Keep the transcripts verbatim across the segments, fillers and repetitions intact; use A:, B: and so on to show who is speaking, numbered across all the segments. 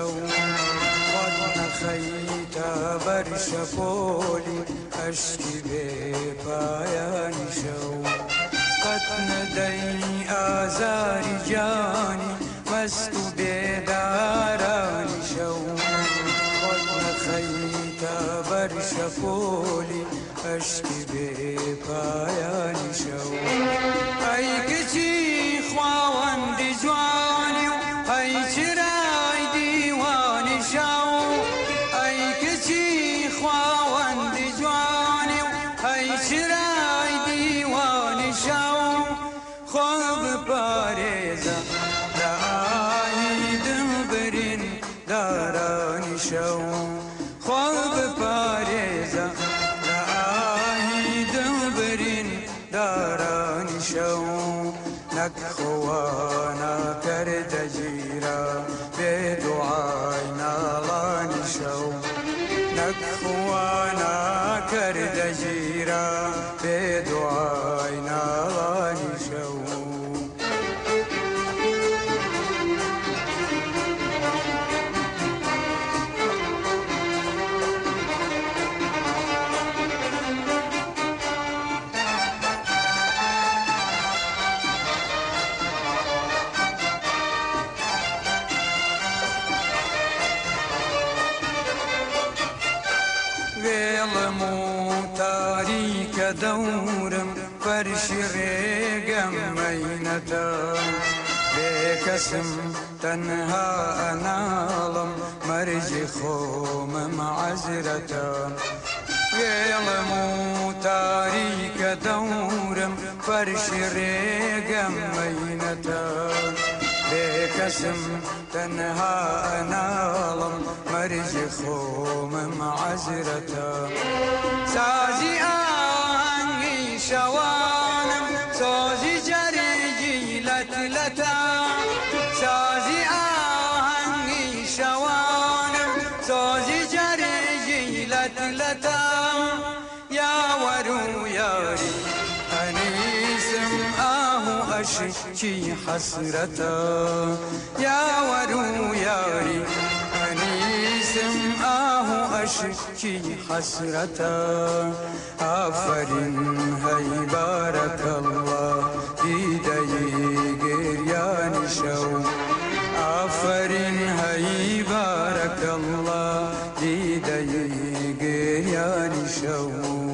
A: شو خود نخیت بر شپولی اشکی بی پایان شو قد ندی آزاری جانی مستو بیداران شو خود نخیت بر شپولی اشکی بی پایان شو ای کچی خواوند جوانی ای چرای دیوان شو ای کچی خواوند جوانی ای چرای دیوان شو خوب پارێزە لە ئاهی دڵبرین دارانی شەو خۆ بپارێزە لە ئاهی دڵبرین دارانی شەو نەک خۆوانە کەردە گیرە بێ دوعای ناڵانی شەو نەک خۆوانە کەردە گیرە بێ دوعای ناڵانی شەو وێڵم و تاریکە دەورم فەرشی ڕێگەم مەینەتە بێکەسم تەنها ئەناڵم مەرجی خۆمم عەزرەتە وێڵم و تاریکە دەورم فەرشی ڕێگەم مەینەتە بێکەسم تەنها ئەناڵم مەرجی خۆمم عەزرەتە سازی ئاهەنگی شەوانم سۆزی جەرگی لەتلەتە سازی ئاهەنگی شەوانم سۆزی جەرگی لەتلەتە یاوەر و یاری ئەنیسم ئاه و ئەشکی حەسرەتە یاوەر و یاری ئەنیسم ئاه و ئەشکی حەسرەتە ئافەرین هەی بارەکەڵڵا دیدەی گریانی شەو ئافەرین هەی بارەکەڵڵا دیدەی گریانی شەو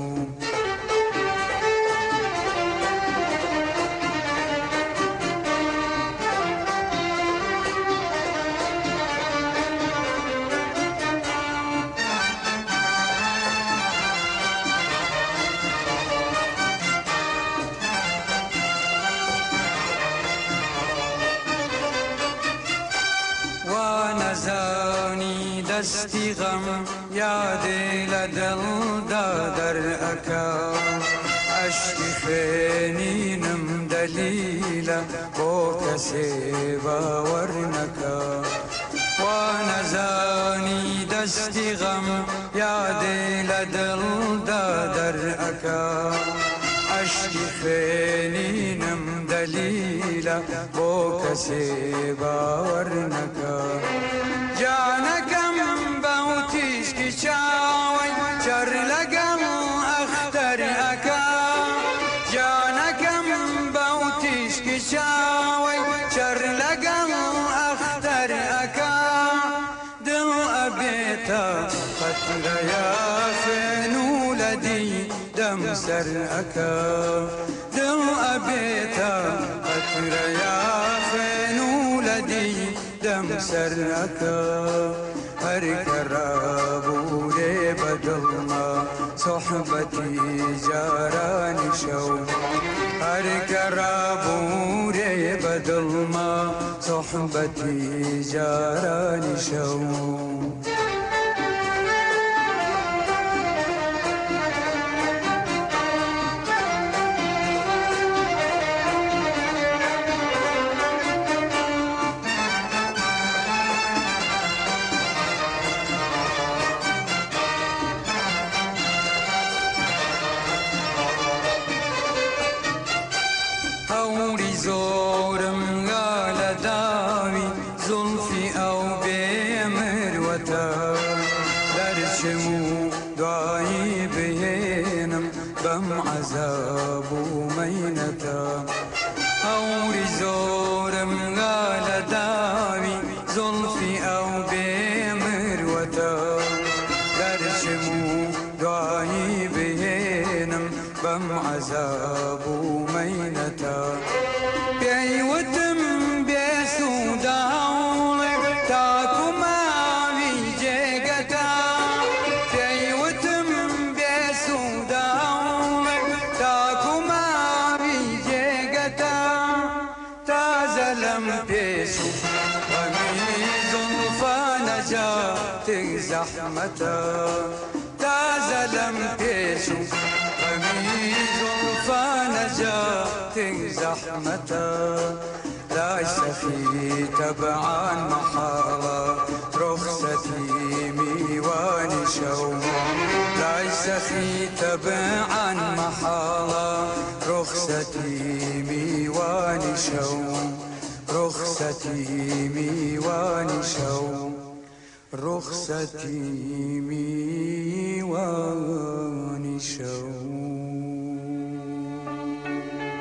A: نەزانی دەستی غەم یادێ لە دڵدا دەرئەکا عەشقی خوێنینم دەلیلە بۆ کەسێ باوەڕ نەکا وا نەزانی دەستی غەم یادێ لە دڵدا دەرئەکا عەشقی خوێنینم دەلیلە بۆ کەسێ باوەڕ نەکا جانەکەم بەو تیشکی چاوەی چەر لەگەڵ ئەختەر ئەکا جانەکەم بەو تیشکی چاوەی چەر لەگەڵ ئەختەر ئەکا دڵ ئەبێتە قەترەیە خوێن و لە دیدەم سەر ئەکا دڵ ئەبێتە قەترەیە خوێن و لە دیدەم سەر ئەکا هەر کە ڕابوورێ بە دڵما سۆحبەتی جارانی شەو هەر کە ڕابوورێ بە دڵما سۆحبەتی جارانی شەو هەوری زۆرم گا لە داوی زولفی ئەو بێمە وتا درچمو دعایی بهنم بم عذاب و مینتا هوری زورم غال داوی زلفی او بمر وتا درچمو دعایی بهنم بم عذاب و مینتا بیوتم بیسودا تاکو ماوی جگتا بیوتم بیسودا تاکو ماوی جگتا تازلم بیسو غمی زلفا نجات زحمتا تازلم بیسو غمی زلفا نجات زحمتا لا سخي تبعا محالا رخصتي ميواني شوم لا سخي تبعا محالا رخصتي ميواني شوم رخصتي ميواني شوم رخصتي ميواني